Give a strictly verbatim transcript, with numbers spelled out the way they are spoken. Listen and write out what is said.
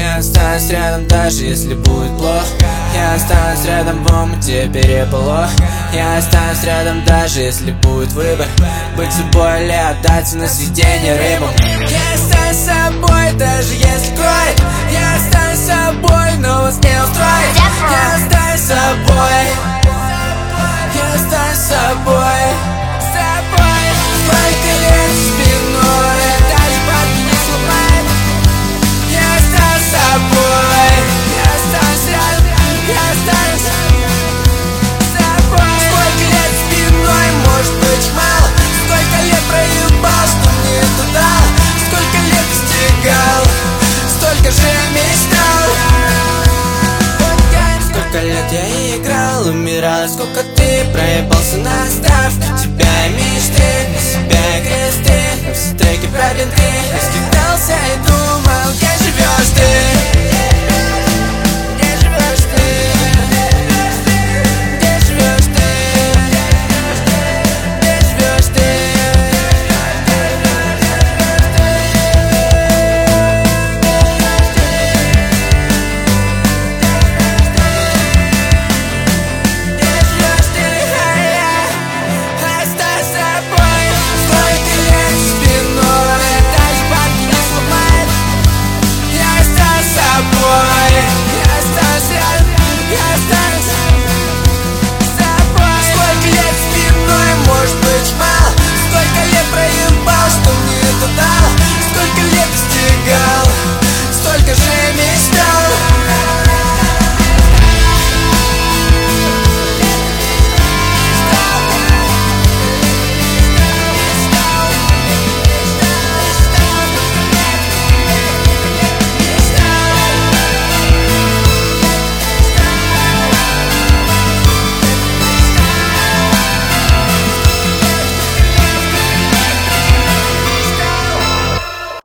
Я останусь рядом, даже если будет плохо. Я останусь рядом в омуте переполох. Я останусь рядом, даже если будет выбор: быть собой или отдаться на съедение рыбам. Я останусь собой, даже если кроет. Я останусь собой, но вас не устроит. Я останусь собой. Я останусь собой. Собой. Сколько лет спиной, даже бабки не сломает. Я останусь собой. Я останусь рядом. Я останусь собой. Сколько лет спиной, может быть мало. Сколько лет проебал, что мне туда. Сколько лет достигал, столько же мечтал. Сколько лет я играл, умирал. Сколько ты проебался на ставку. Тебя и мечты, на себя и кресты. На все треки про бинты. Я скидался и